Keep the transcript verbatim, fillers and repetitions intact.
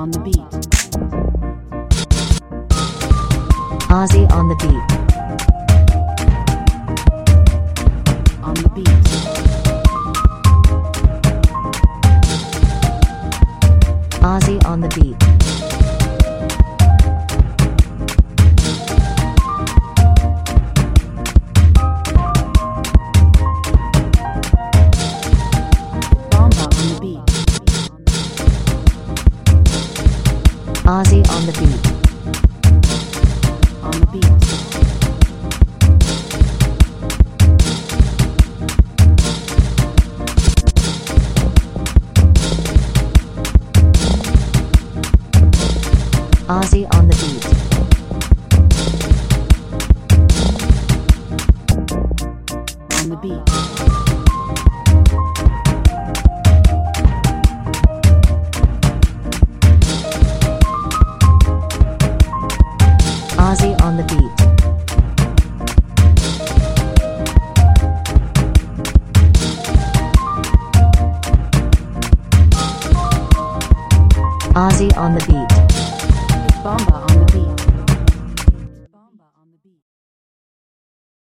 on the beat. Ozzy on the beat. On the beat. Ozzy on the beat. Bomba on the beat. Ozzy on the beat. On the beat. Ozzy on the beat. On the beat. Ozzy on the beat. Ozzy on the beat. Bomba on the beat.